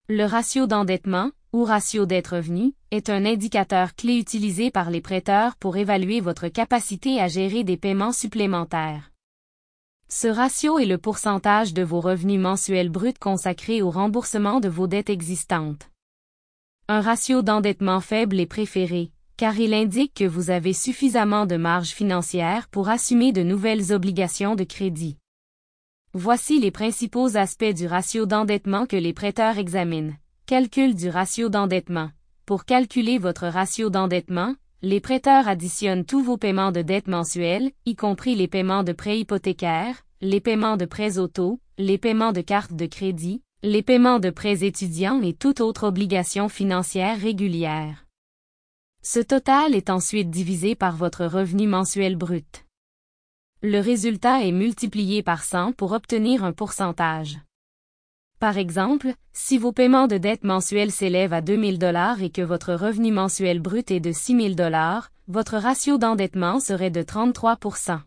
Le ratio d'endettement, ou ratio dette-revenu, est un indicateur clé utilisé par les prêteurs pour évaluer votre capacité à gérer des paiements supplémentaires. Ce ratio est le pourcentage de vos revenus mensuels bruts consacrés au remboursement de vos dettes existantes. Un ratio d'endettement faible est préféré, car il indique que vous avez suffisamment de marge financière pour assumer de nouvelles obligations de crédit. Voici les principaux aspects du ratio d'endettement que les prêteurs examinent. Calcul du ratio d'endettement. Pour calculer votre ratio d'endettement, les prêteurs additionnent tous vos paiements de dettes mensuels, y compris les paiements de prêts hypothécaires, les paiements de prêts auto, les paiements de cartes de crédit, les paiements de prêts étudiants et toute autre obligation financière régulière. Ce total est ensuite divisé par votre revenu mensuel brut. Le résultat est multiplié par 100 pour obtenir un pourcentage. Par exemple, si vos paiements de dette mensuels s'élèvent à 2 000 $ et que votre revenu mensuel brut est de 6 000 $, votre ratio d'endettement serait de 33%.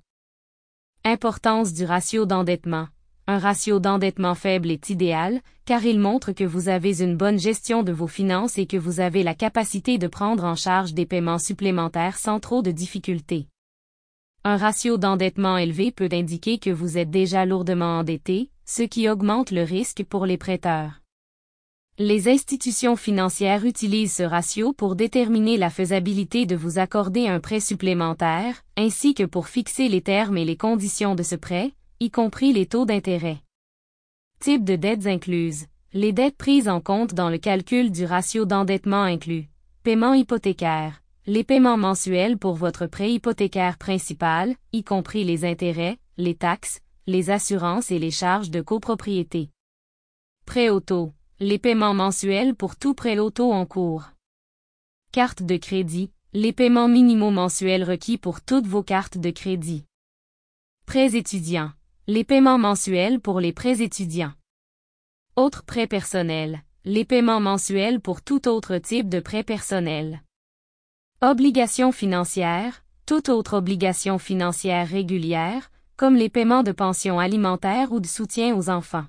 Importance du ratio d'endettement. Un ratio d'endettement faible est idéal, car il montre que vous avez une bonne gestion de vos finances et que vous avez la capacité de prendre en charge des paiements supplémentaires sans trop de difficultés. Un ratio d'endettement élevé peut indiquer que vous êtes déjà lourdement endetté, ce qui augmente le risque pour les prêteurs. Les institutions financières utilisent ce ratio pour déterminer la faisabilité de vous accorder un prêt supplémentaire, ainsi que pour fixer les termes et les conditions de ce prêt, y compris les taux d'intérêt. Type de dettes incluses. Les dettes prises en compte dans le calcul du ratio d'endettement incluent paiement hypothécaire, les paiements mensuels pour votre prêt hypothécaire principal, y compris les intérêts, les taxes, les assurances et les charges de copropriété. Prêt auto, les paiements mensuels pour tout prêt auto en cours. Carte de crédit, les paiements minimaux mensuels requis pour toutes vos cartes de crédit. Prêts étudiants, les paiements mensuels pour les prêts étudiants. Autres prêts personnels, les paiements mensuels pour tout autre type de prêt personnel. Obligations financières, toute autre obligation financière régulière, comme les paiements de pensions alimentaires ou de soutien aux enfants.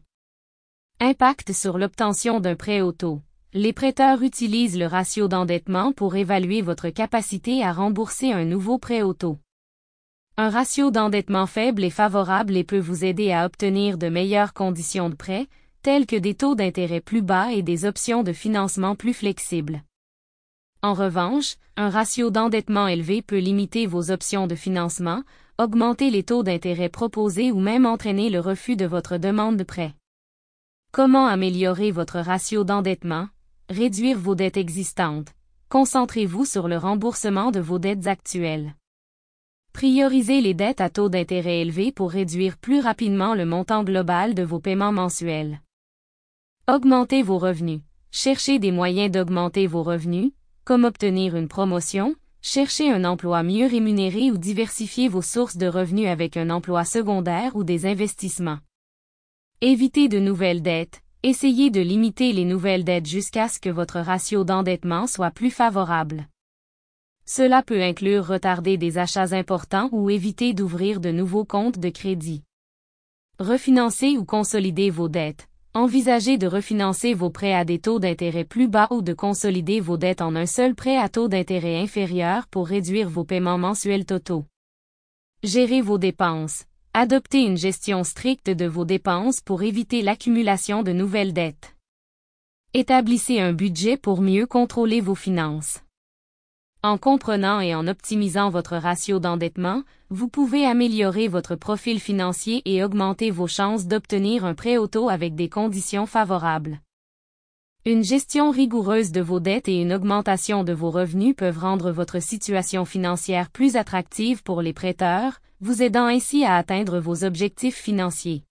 Impact sur l'obtention d'un prêt auto. Les prêteurs utilisent le ratio d'endettement pour évaluer votre capacité à rembourser un nouveau prêt auto. Un ratio d'endettement faible est favorable et peut vous aider à obtenir de meilleures conditions de prêt, telles que des taux d'intérêt plus bas et des options de financement plus flexibles. En revanche, un ratio d'endettement élevé peut limiter vos options de financement, augmenter les taux d'intérêt proposés ou même entraîner le refus de votre demande de prêt. Comment améliorer votre ratio d'endettement? Réduire vos dettes existantes. Concentrez-vous sur le remboursement de vos dettes actuelles. Priorisez les dettes à taux d'intérêt élevé pour réduire plus rapidement le montant global de vos paiements mensuels. Augmentez vos revenus. Cherchez des moyens d'augmenter vos revenus, comme obtenir une promotion, chercher un emploi mieux rémunéré ou diversifier vos sources de revenus avec un emploi secondaire ou des investissements. Évitez de nouvelles dettes. Essayez de limiter les nouvelles dettes jusqu'à ce que votre ratio d'endettement soit plus favorable. Cela peut inclure retarder des achats importants ou éviter d'ouvrir de nouveaux comptes de crédit. Refinancer ou consolider vos dettes. Envisagez de refinancer vos prêts à des taux d'intérêt plus bas ou de consolider vos dettes en un seul prêt à taux d'intérêt inférieur pour réduire vos paiements mensuels totaux. Gérez vos dépenses. Adoptez une gestion stricte de vos dépenses pour éviter l'accumulation de nouvelles dettes. Établissez un budget pour mieux contrôler vos finances. En comprenant et en optimisant votre ratio d'endettement, vous pouvez améliorer votre profil financier et augmenter vos chances d'obtenir un prêt auto avec des conditions favorables. Une gestion rigoureuse de vos dettes et une augmentation de vos revenus peuvent rendre votre situation financière plus attractive pour les prêteurs, vous aidant ainsi à atteindre vos objectifs financiers.